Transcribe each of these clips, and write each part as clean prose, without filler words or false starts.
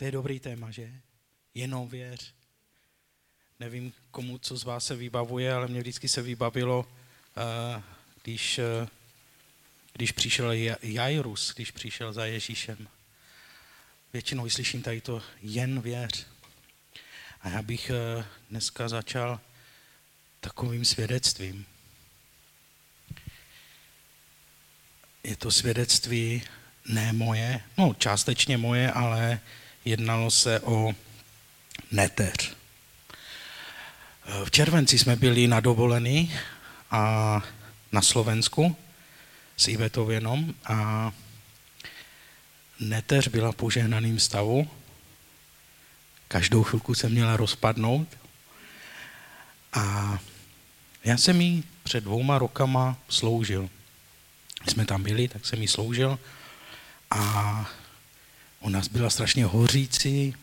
To je dobrý téma, že? Jenom věř. Nevím, komu co z vás se vybavuje, ale mě vždycky se vybavilo, když přišel Jairus, když přišel za Ježíšem. Většinou slyším tady to jen věř. A já bych dneska začal takovým svědectvím. Je to svědectví ne moje, no částečně moje, ale jednalo se o neteř. V červenci jsme byli na dovolený a na Slovensku s Ivetou jenom a neteř byla v požehnaném stavu. Každou chvilku se měla rozpadnout a já jsem jí před 2 rokama sloužil. Když jsme tam byli, tak jsem jí sloužil a ona byla strašně hořící.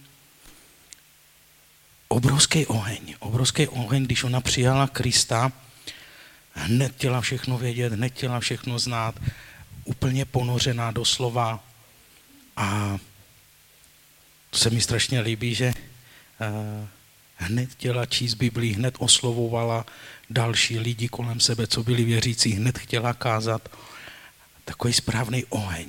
Obrovský oheň, když ona přijala Krista, hned chtěla všechno vědět, hned chtěla všechno znát, úplně ponořená doslova. A to se mi strašně líbí, že hned chtěla číst Biblii, hned oslovovala další lidi kolem sebe, co byli věřící, hned chtěla kázat. Takový správný oheň.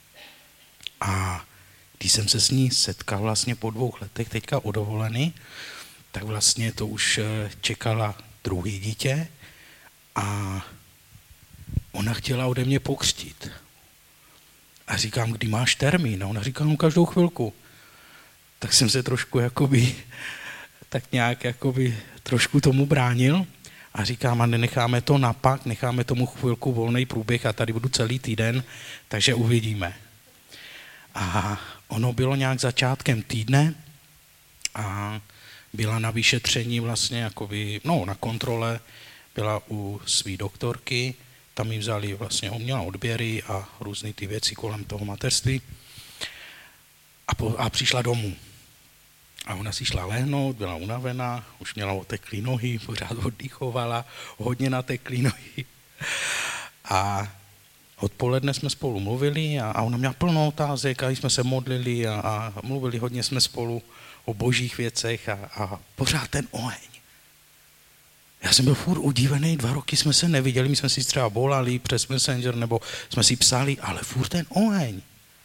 A když jsem se s ní setkal vlastně po 2 letech, teďka o dovolený, tak vlastně to už čekala druhý dítě a ona chtěla ode mě pokřtít. A říkám, kdy máš termín? A ona říká, no každou chvilku. Tak jsem se trošku trošku tomu bránil a říkám, a nenecháme to na pak, necháme tomu chvilku volný průběh a tady budu celý týden, takže uvidíme. A ono bylo nějak začátkem týdne a byla na vyšetření vlastně na kontrole, byla u své doktorky, tam jí vzali vlastně, měla odběry a různé ty věci kolem toho mateřství a přišla domů. A ona si šla lehnout, byla unavená, už měla oteklý nohy, pořád oddychovala, hodně nateklý nohy. A odpoledne jsme spolu mluvili a ona měla plno otázek a jsme se modlili a mluvili hodně jsme spolu o božích věcech a pořád ten oheň. Já jsem byl furt udivený, 2 roky jsme se neviděli, my jsme si třeba volali přes Messenger nebo jsme si psali, ale furt ten oheň.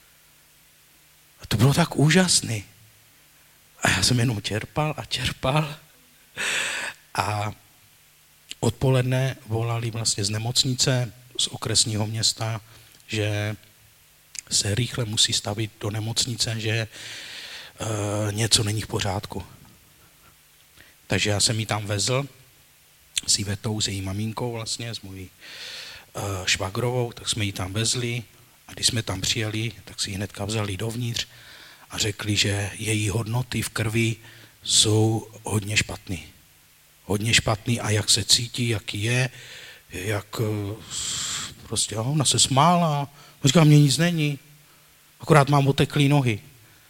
A to bylo tak úžasný. A já jsem jenom čerpal a odpoledne volali vlastně z nemocnice, z okresního města, že se rychle musí stavit do nemocnice, že něco není v pořádku. Takže já jsem ji tam vezl s Ivetou, s její maminkou vlastně, s mojí švagrovou, tak jsme ji tam vezli a když jsme tam přijeli, tak si ji hnedka vzali dovnitř a řekli, že její hodnoty v krvi jsou hodně špatný. Hodně špatný a jak se cítí, jaký je, jak prostě ona se smála, říká, mně nic není, akorát mám oteklý nohy.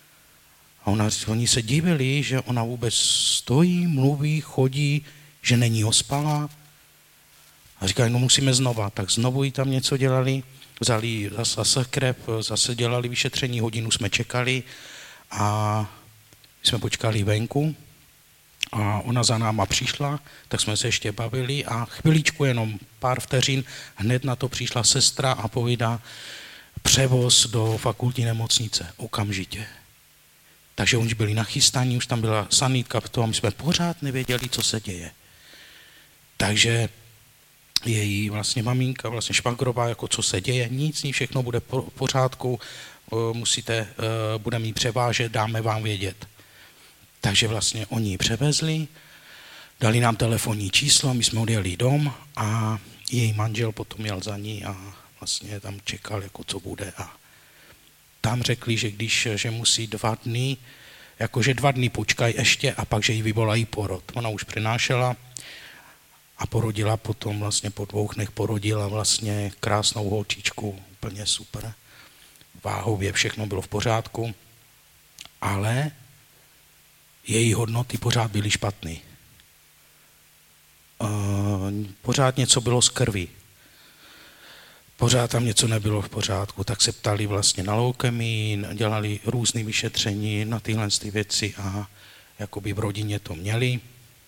A oni se divili, že ona vůbec stojí, mluví, chodí, že není ospalá. A říkají, no musíme znova. Tak znovu jí tam něco dělali, vzali zase krev, zase dělali vyšetření, hodinu jsme čekali a jsme počkali venku. A ona za náma přišla, tak jsme se ještě bavili a chviličku, jenom pár vteřin, hned na to přišla sestra a povídá převoz do fakultní nemocnice, okamžitě. Takže oni byli nachystaní, už tam byla sanitka, a my jsme pořád nevěděli, co se děje. Takže její vlastně maminka, vlastně švagrová, jako co se děje, nic, všechno bude v pořádku, budeme ji převážet, dáme vám vědět. Takže vlastně oni ji převezli, dali nám telefonní číslo, my jsme odjeli dom a její manžel potom jel za ní a vlastně tam čekal, jako co bude. A tam řekli, že musí 2 dny, jakože 2 dny počkají ještě a pak, že jí vyvolají porod. Ona už přinášela a porodila potom vlastně po 2 dnech porodila vlastně krásnou holčičku, úplně super. Váhově všechno bylo v pořádku, ale její hodnoty pořád byly špatný. Pořád něco bylo z krvi. pořád tam něco nebylo v pořádku, tak se ptali vlastně na leukemii, dělali různé vyšetření na tyhle věci a jakoby v rodině to měli,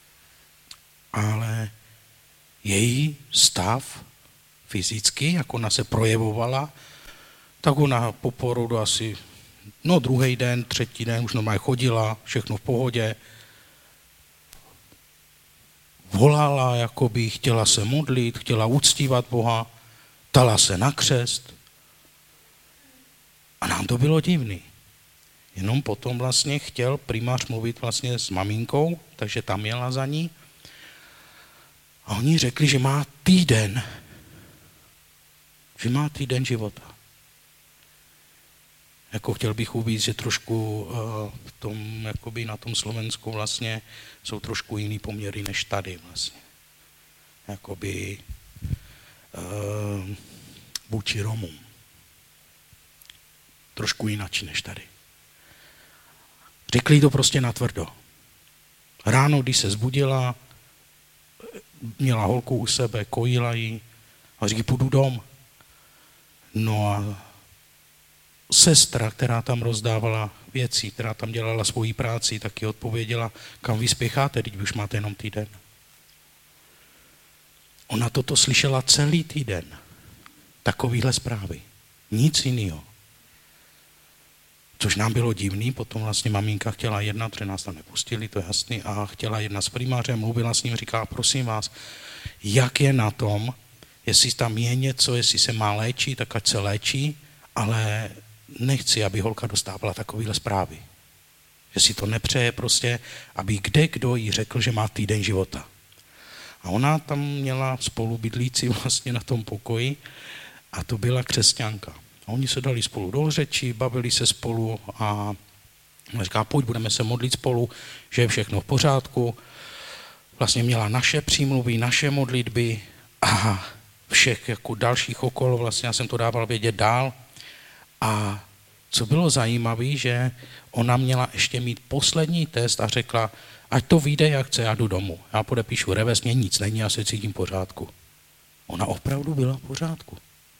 ale její stav fyzicky, jak ona se projevovala, tak ona po porodu asi, druhý den, třetí den už normálně chodila, všechno v pohodě, volala, jakoby chtěla se modlit, chtěla uctívat Boha, dala se na křest a nám to bylo divný. Jenom potom vlastně chtěl primář mluvit vlastně s maminkou, takže tam jela za ní a oni řekli, že má týden života. Jako chtěl bych uvíct, že trošku v tom, jakoby na tom Slovensku vlastně jsou trošku jiný poměry než tady vlastně. Jakoby vůči Romům. Trošku jinak než tady. Řekli to prostě natvrdo. Ráno, když se zbudila, měla holku u sebe, kojila ji a říká, půjdu dom. No a sestra, která tam rozdávala věci, která tam dělala svoji práci, taky odpověděla, kam vy spěcháte, teď už máte jenom týden. Ona toto slyšela celý týden. Takovýhle zprávy. Nic jiného. Což nám bylo divný, potom vlastně maminka chtěla jednat, protože nás tam nepustili, to je jasný, a chtěla jednat s primářem, mluvila s ním, říká, prosím vás, jak je na tom, jestli tam je něco, jestli se má léčit, tak ať se léčí, ale nechci, aby holka dostávala takovýhle zprávy. Že si to nepřeje prostě, aby kdo jí řekl, že má týden života. A ona tam měla spolubydlící vlastně na tom pokoji a to byla křesťanka. A oni se dali spolu do řeči, bavili se spolu a říká, pojď, budeme se modlit spolu, že je všechno v pořádku. Vlastně měla naše přímluvy, naše modlitby a všech jako dalších okol, vlastně já jsem to dával vědět dál. A co bylo zajímavé, že ona měla ještě mít poslední test a řekla, ať to vyjde, jak chce, já jdu domů. Já podepíšu revers, mě nic není, já se cítím v pořádku. Ona opravdu byla v pořádku.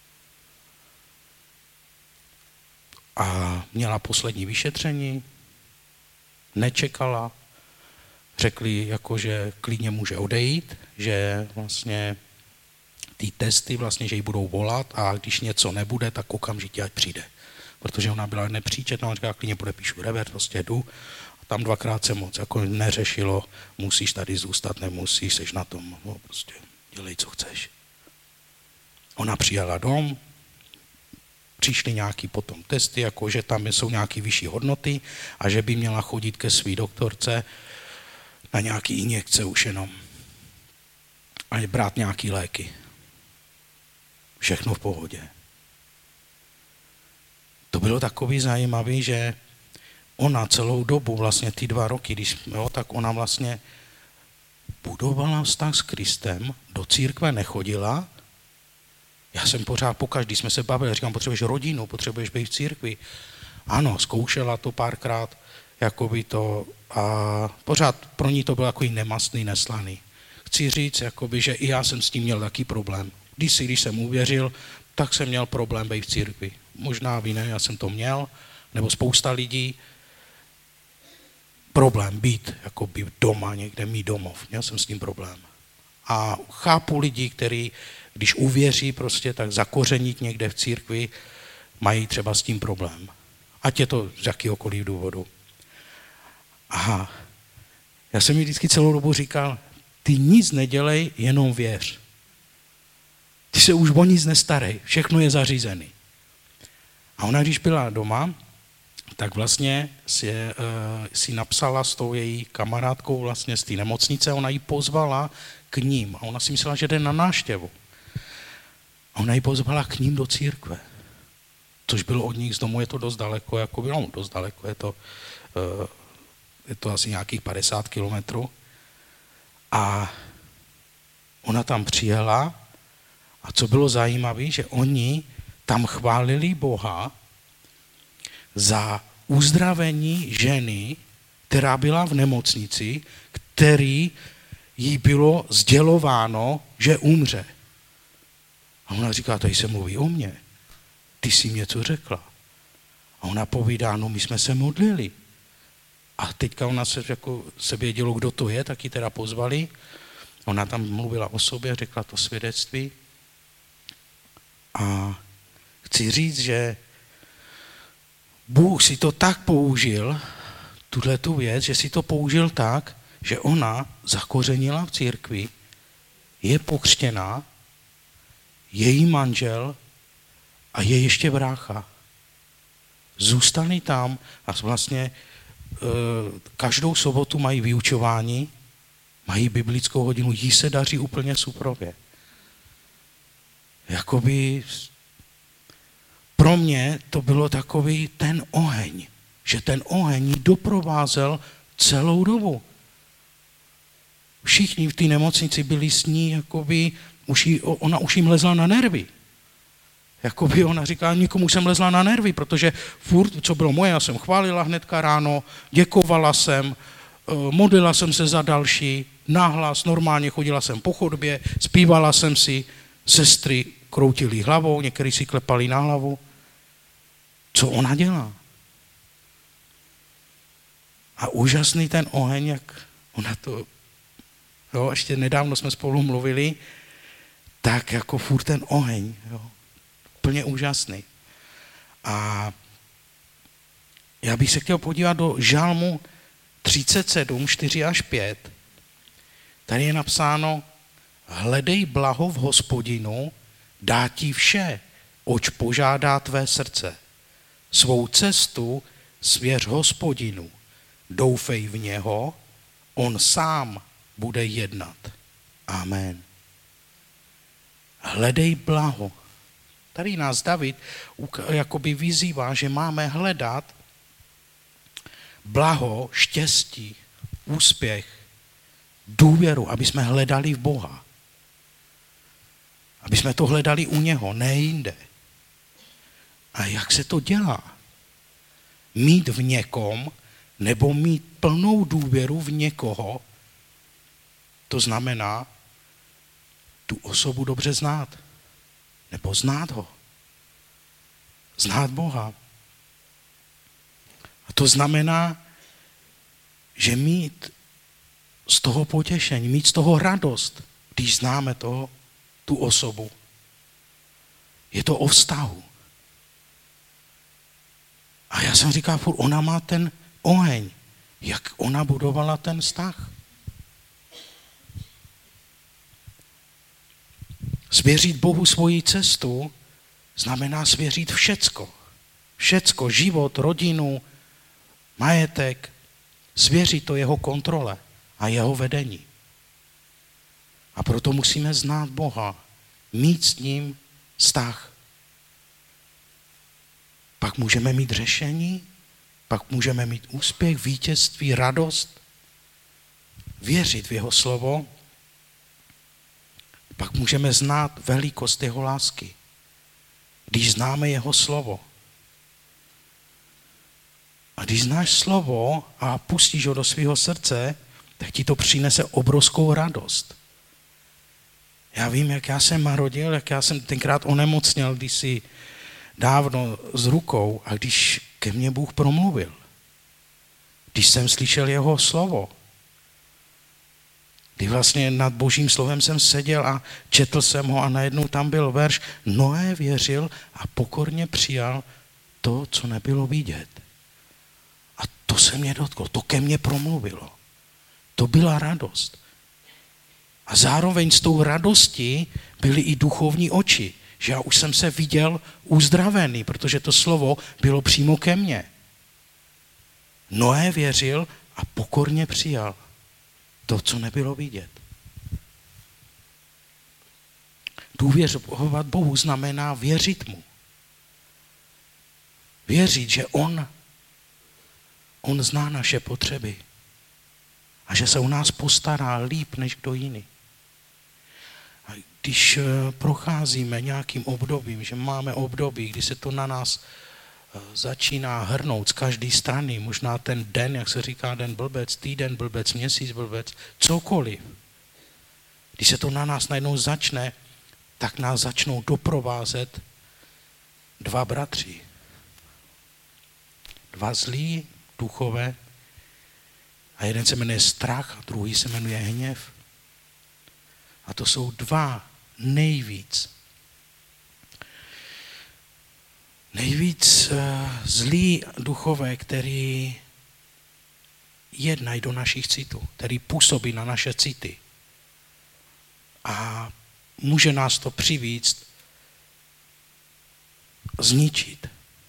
A měla poslední vyšetření, nečekala, řekli, jako, že klidně může odejít, že vlastně ty testy vlastně, že jí budou volat a když něco nebude, tak okamžitě ať přijde. Protože ona byla nepříčetná, ona říkala, klidně podepíšu revers, prostě jdu. A tam dvakrát se moc jako neřešilo, musíš tady zůstat, nemusíš, seš na tom, no, prostě dělej, co chceš. Ona přijela dom, přišly nějaký potom testy, jako že tam jsou nějaké vyšší hodnoty a že by měla chodit ke své doktorce na nějaké injekce už jenom. A brát nějaké léky. Všechno v pohodě. To bylo takový zajímavý, že ona celou dobu, vlastně ty 2 roky, tak ona vlastně budovala vztah s Kristem, do církve nechodila. Já jsem pořád pokaždý jsme se bavili, říkám, potřebuješ rodinu, potřebuješ být v církvi. Ano, zkoušela to párkrát, jakoby to, a pořád pro ní to bylo takový nemastný, neslaný. Chci říct, jakoby, že i já jsem s tím měl taky problém. Když jsem uvěřil, tak jsem měl problém být v církvi. Možná vy ne, já jsem to měl, nebo spousta lidí. Problém být jakoby doma, někde mít domov. Měl jsem s tím problém. A chápu lidi, kteří, když uvěří prostě, tak zakořenit někde v církvi, mají třeba s tím problém. Ať je to z jakýhokoliv důvodu. Aha. Já jsem mi vždycky celou dobu říkal, ty nic nedělej, jenom věř. Ty se už o nic nestarej, všechno je zařízený. A ona, když byla doma, tak vlastně si napsala s tou její kamarádkou vlastně z té nemocnice, ona ji pozvala k ním a ona si myslela, že jde na návštěvu. A ona ji pozvala k ním do církve. Což bylo od nich z domu, je to dost daleko, jako bylo dost daleko, je to asi nějakých 50 kilometrů. A ona tam přijela a co bylo zajímavé, že oni tam chválili Boha za uzdravení ženy, která byla v nemocnici, který jí bylo sdělováno, že umře. A ona říká, tady se mluví o mně. Ty jsi mě něco řekla. A ona povídá, no my jsme se modlili. A teďka ona se vědělo, kdo to je, tak ji teda pozvali. Ona tam mluvila o sobě, řekla to svědectví. A chci říct, že Bůh si to tak použil, tuhletu věc, že si to použil tak, že ona zakořenila v církvi, je pokřtěná, její manžel a je ještě brácha. Zůstali tam a vlastně každou sobotu mají vyučování, mají biblickou hodinu, jí se daří úplně suprově. Jakoby pro mě to bylo takový ten oheň, že ten oheň ji doprovázel celou dobu. Všichni v té nemocnici byli s ní, jakoby, ona už jim lezla na nervy. Jakoby ona říká, nikomu jsem lezla na nervy, protože furt, co bylo moje, já jsem chválila hnedka ráno, děkovala jsem, modlila jsem se za další, nahlas, normálně chodila jsem po chodbě, zpívala jsem si, sestry kroutily hlavou, někteří si klepali na hlavu. Co ona dělá? A úžasný ten oheň, jak ona to, jo, ještě nedávno jsme spolu mluvili, tak jako furt ten oheň, jo, úplně úžasný. A já bych se chtěl podívat do Žalmu 37, 4 až 5. Tady je napsáno, hledej blaho v Hospodinu, dá ti vše, oč požádá tvé srdce. Svou cestu svěř Hospodinu, doufej v něho, on sám bude jednat. Amen. Hledej blaho. Tady nás David jakoby vyzývá, že máme hledat blaho, štěstí, úspěch, důvěru, aby jsme hledali v Boha. Aby jsme to hledali u něho, ne jinde. A jak se to dělá? Mít v někom nebo mít plnou důvěru v někoho, to znamená tu osobu dobře znát. Nebo znát ho. Znát Boha. A to znamená, že mít z toho potěšení, mít z toho radost, když známe tu osobu. Je to o vztahu. A já jsem říkal, ona má ten oheň. Jak ona budovala ten vztah? Svěřit Bohu svoji cestu znamená svěřit všecko. Všecko, život, rodinu, majetek. Svěřit to jeho kontrole a jeho vedení. A proto musíme znát Boha, mít s ním vztah. Pak můžeme mít řešení, pak můžeme mít úspěch, vítězství, radost, věřit v jeho slovo, pak můžeme znát velikost jeho lásky, když známe jeho slovo. A když znáš slovo a pustíš ho do svého srdce, tak ti to přinese obrovskou radost. Já vím, jak já jsem marodil, jak já jsem tenkrát onemocněl kdysi dávno s rukou a když ke mně Bůh promluvil. Když jsem slyšel jeho slovo. Kdy vlastně nad Božím slovem jsem seděl a četl jsem ho a najednou tam byl verš Noé věřil a pokorně přijal to, co nebylo vidět. A to se mě dotklo, to ke mně promluvilo. To byla radost. A zároveň s tou radostí byly i duchovní oči, že já už jsem se viděl uzdravený, protože to slovo bylo přímo ke mně. Noé věřil a pokorně přijal to, co nebylo vidět. Důvěřovat Bohu znamená věřit mu. Věřit, že on zná naše potřeby a že se o nás postará líp než kdo jiný. A když procházíme nějakým obdobím, že máme období, kdy se to na nás začíná hrnout z každé strany, možná ten den, jak se říká, den blbec, týden blbec, měsíc blbec, cokoliv. Když se to na nás najednou začne tak nás začnou doprovázet dva bratři. Dva zlí duchové a jeden se jmenuje strach a druhý se jmenuje hněv. A to jsou dva nejvíc zlí duchové, který jednají do našich citů, který působí na naše city. A může nás to přivíct, zničit.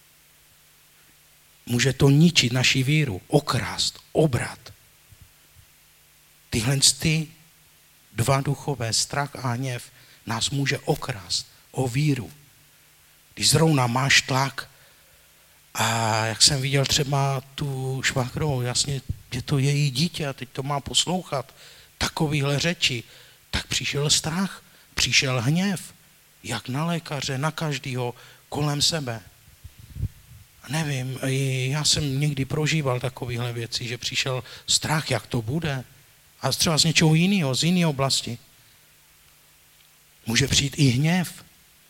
Může to ničit naši víru, okrást, obrat. Tyhle dva duchové, strach a hněv, nás může okrást o víru. Když zrovna máš tlak a jak jsem viděl třeba tu švagrovou, jasně, je to její dítě a teď to má poslouchat, takovýhle řeči, tak přišel strach, přišel hněv, jak na lékaře, na každýho kolem sebe. Nevím, já jsem někdy prožíval takovéhle věci, že přišel strach, jak to bude. A třeba z něčeho jiného, z jiné oblasti. Může přijít i hněv.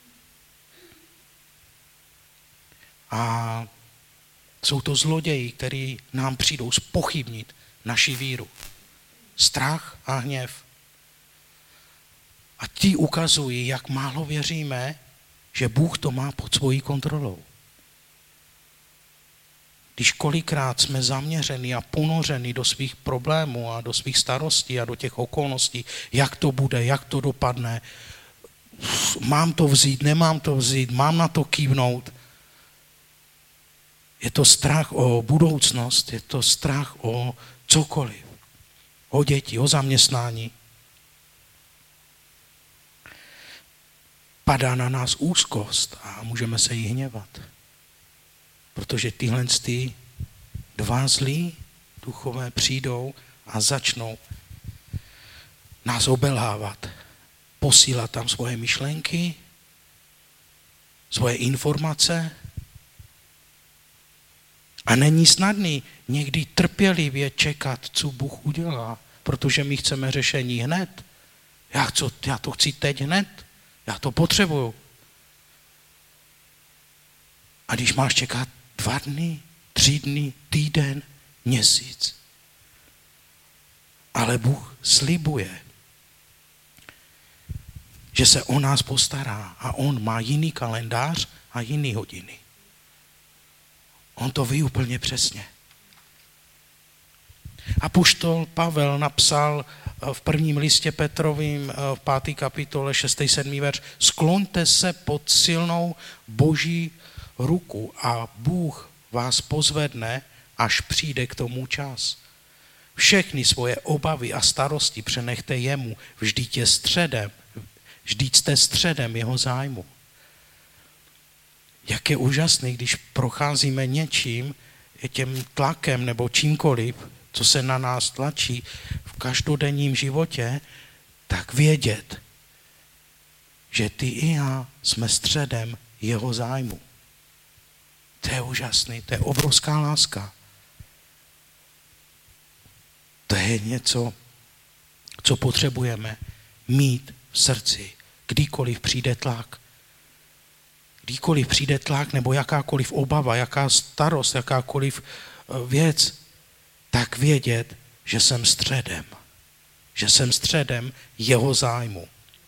A jsou to zloději, kteří nám přijdou zpochybnit naši víru. Strach a hněv. A ti ukazují, jak málo věříme, že Bůh to má pod svojí kontrolou. Když kolikrát jsme zaměřeni a ponořeni do svých problémů a do svých starostí a do těch okolností, jak to bude, jak to dopadne, mám to vzít, nemám to vzít, mám na to kývnout. Je to strach o budoucnost, je to strach o cokoliv, o děti, o zaměstnání. Padá na nás úzkost a můžeme se jí hněvat. Protože tyhle dva zlí duchové přijdou a začnou nás obelhávat. Posílat tam svoje myšlenky, svoje informace. A není snadný někdy trpělivě čekat, co Bůh udělá, protože my chceme řešení hned. Já to chci teď hned, já to potřebuju. A když máš čekat 2 dny, 3 dny, týden, měsíc. Ale Bůh slibuje, že se o nás postará a on má jiný kalendář a jiný hodiny. On to ví úplně přesně. Apoštol Pavel napsal v 1. listě Petrovým v 5. kapitole 6. 7. verš: skloňte se pod silnou Boží ruku a Bůh vás pozvedne, až přijde k tomu čas. Všechny svoje obavy a starosti přenechte jemu, vždyť jste středem jeho zájmu. Jak je úžasný, když procházíme něčím, tím tlakem nebo čímkoliv, co se na nás tlačí v každodenním životě, tak vědět, že ty i já jsme středem jeho zájmu. To je úžasný, to je obrovská láska. To je něco, co potřebujeme mít v srdci, kdykoliv přijde tlak. Kdykoliv přijde tlak nebo jakákoliv obava, jaká starost, jakákoliv věc, tak vědět, že jsem středem. Že jsem středem jeho zájmu.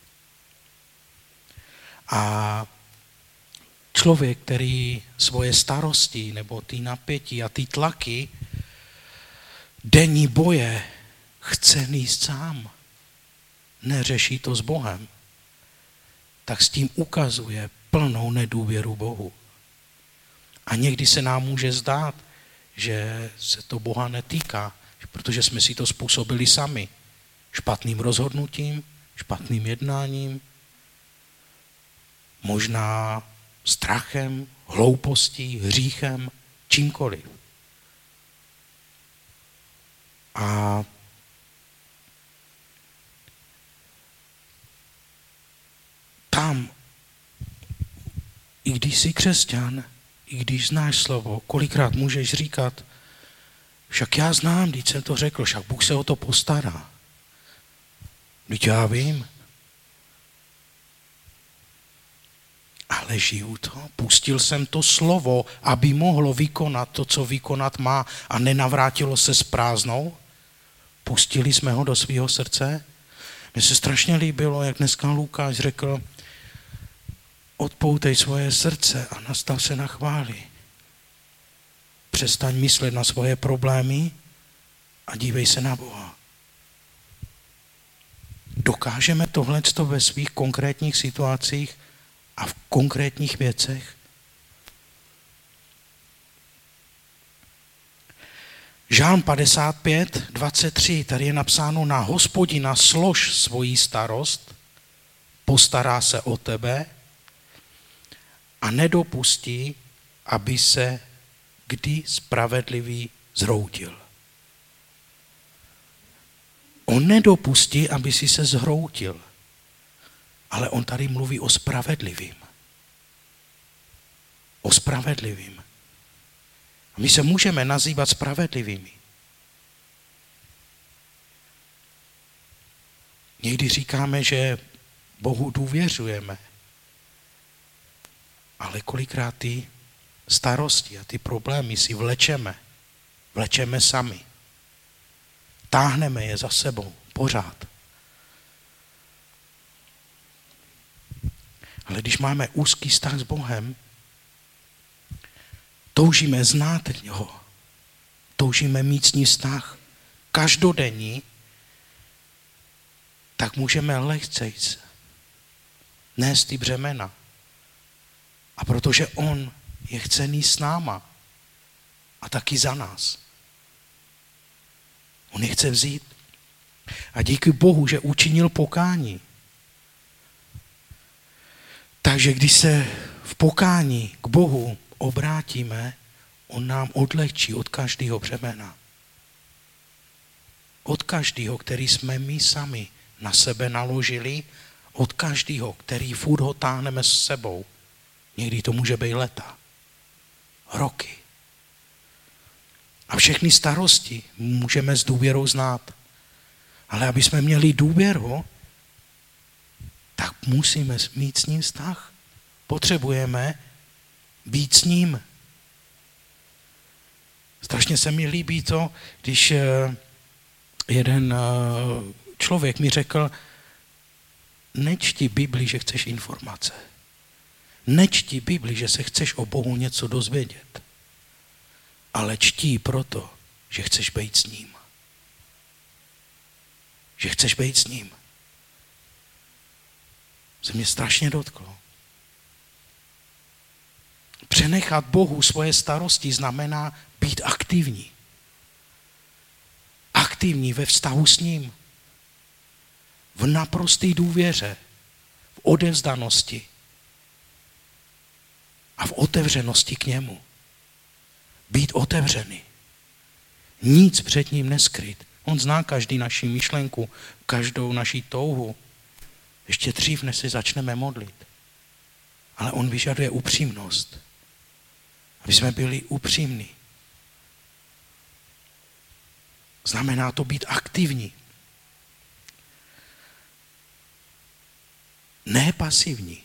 A člověk, který svoje starosti nebo ty napětí a ty tlaky, denní boje chce nést sám, neřeší to s Bohem, tak s tím ukazuje plnou nedůvěru Bohu. A někdy se nám může zdát, že se to Boha netýká, protože jsme si to způsobili sami. Špatným rozhodnutím, špatným jednáním, možná strachem, hloupostí, hříchem, čímkoliv. A tam, i když jsi křesťan, i když znáš slovo, kolikrát můžeš říkat, však já znám, když jsem to řekl, však Bůh se o to postará. Vždyť já vím. ale žiju to. Pustil jsem to slovo, aby mohlo vykonat to, co vykonat má a nenavrátilo se s prázdnou. Pustili jsme ho do svého srdce. Mně se strašně líbilo, jak dneska Lukáš řekl, odpoutej svoje srdce a nastav se na chvály. Přestaň myslet na svoje problémy a dívej se na Boha. Dokážeme tohleto ve svých konkrétních situacích a v konkrétních věcech? Žálm 55, 23, tady je napsáno: na Hospodina slož svoji starost, postará se o tebe a nedopustí, aby se kdy spravedlivý zhroutil. On nedopustí, aby si se zhroutil, ale on tady mluví o spravedlivým. O spravedlivým. A my se můžeme nazývat spravedlivými. Někdy říkáme, že Bohu důvěřujeme, ale kolikrát ty starosti a ty problémy si vlečeme sami. Táhneme je za sebou pořád. Ale když máme úzký vztah s Bohem, toužíme znát ho, toužíme mít s ním vztah každodenní, tak můžeme lehcejc nést ty břemena. A protože on je chcený s náma a taky za nás. On je chce vzít. A díky Bohu, že učinil pokání. Takže když se v pokání k Bohu obrátíme, on nám odlehčí od každého břemena. Od každého, který jsme my sami na sebe naložili, od každého, který furt ho táhneme s sebou. Někdy to může být leta, roky. A všechny starosti můžeme s důvěrou znát. Ale aby jsme měli důvěru, tak musíme mít s ním vztah. Potřebujeme být s ním. Strašně se mi líbí to, když jeden člověk mi řekl, nečti Bibli, že chceš informace. Nečti Bibli, že se chceš o Bohu něco dozvědět. Ale čtí proto, že chceš být s ním. Že chceš být s ním. Se mě strašně dotklo. Přenechat Bohu svoje starosti znamená být aktivní. Aktivní ve vztahu s ním. V naprosté důvěře. V odevzdanosti. A v otevřenosti k němu. Být otevřený. Nic před ním neskryt. On zná každý naši myšlenku, každou naši touhu. Ještě dřív, než se začneme modlit. Ale on vyžaduje upřímnost. Aby jsme byli upřímní. Znamená to být aktivní. Ne pasivní.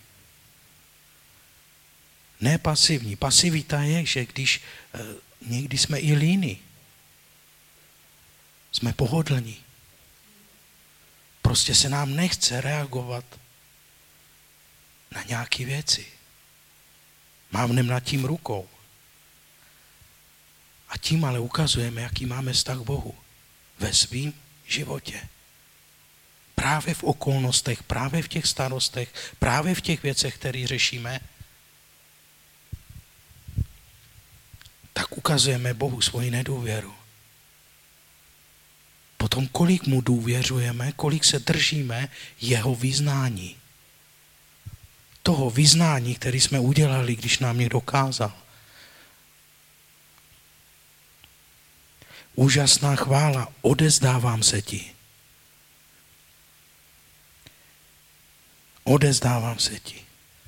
Ne pasivní. Pasivita je, že když někdy jsme i líní, jsme pohodlní. Prostě se nám nechce reagovat na nějaké věci. Mávnem nad tím rukou. A tím ale ukazujeme, jaký máme vztah k Bohu ve svém životě. Právě v okolnostech, právě v těch starostech, právě v těch věcech, které řešíme, tak ukazujeme Bohu svoji nedůvěru. Potom kolik mu důvěřujeme, kolik se držíme jeho vyznání. Toho vyznání, který jsme udělali, když nám někdo kázal. Úžasná chvála, odezdávám se ti. Odezdávám se ti.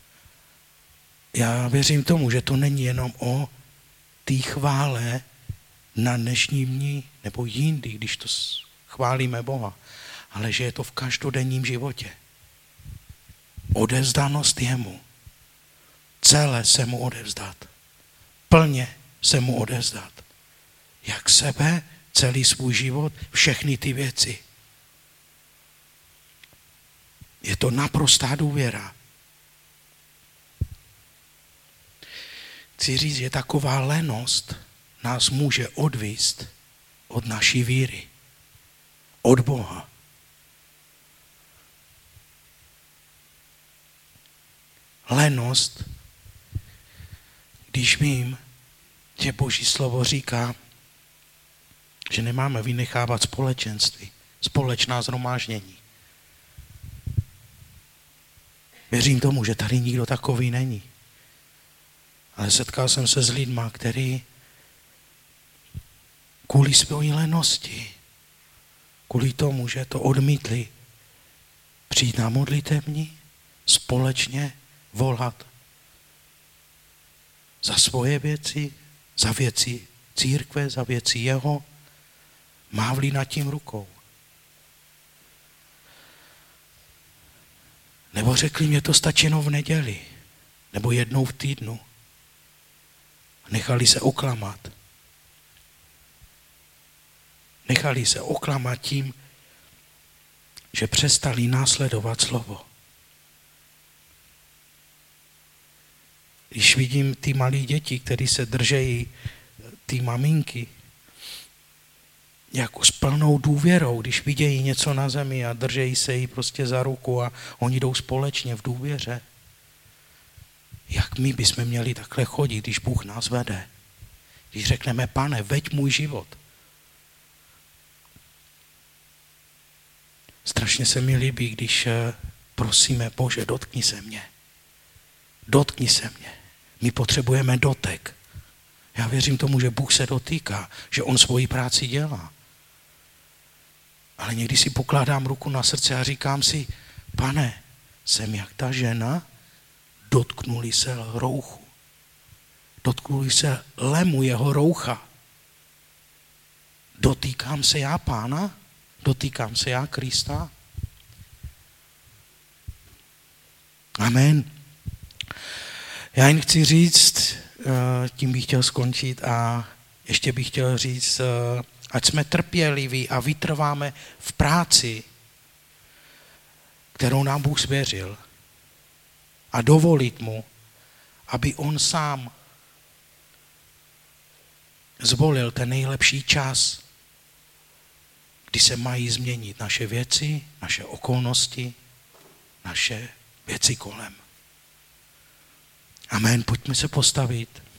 Já věřím tomu, že to není jenom o té chvále na dnešním dní nebo jindy, když to chválíme Boha, ale že je to v každodenním životě. Odevzdanost jemu. celé se mu odevzdat. Plně se mu odevzdat. Jak sebe, celý svůj život, všechny ty věci. Je to naprostá důvěra. Chci říct, že taková lenost nás může odvíst od naší víry. Od Boha. Lenost, když vím, že Boží slovo říká, že nemáme vynechávat společenství, společná shromáždění. Věřím tomu, že tady nikdo takový není. Ale setkal jsem se s lidma, kteří kvůli své lenosti, kvůli tomu, že to odmítli, přijít na modlitební, společně volat za svoje věci, za věci církve, za věci jeho, mávli nad tím rukou. Nebo řekli, mě to stačí jenom v neděli, nebo jednou v týdnu. Nechali se oklamat. Nechali se oklamat tím, že přestali následovat slovo. Když vidím ty malé děti, které se držejí ty maminky, jako s plnou důvěrou, když vidějí něco na zemi a držejí se jí prostě za ruku a oni jdou společně v důvěře. Jak my bychom měli takhle chodit, když Bůh nás vede? Když řekneme, Pane, veď můj život. Strašně se mi líbí, když prosíme, Bože, dotkni se mě. Dotkni se mě. My potřebujeme dotek. Já věřím tomu, že Bůh se dotýká, že on svoji práci dělá. Ale někdy si pokládám ruku na srdce a říkám si, Pane, jsem jak ta žena, dotknuli se rouchu. Dotknuli se lemu jeho roucha. Dotýkám se já Pána? Dotýkám se já Krista? Amen. Já jen chci říct, tím bych chtěl skončit a ještě bych chtěl říct, ať jsme trpěliví a vytrváme v práci, kterou nám Bůh svěřil, a dovolit mu, aby on sám zvolil ten nejlepší čas, kdy se mají změnit naše věci, naše okolnosti, naše věci kolem. Amen. Pojďme se postavit.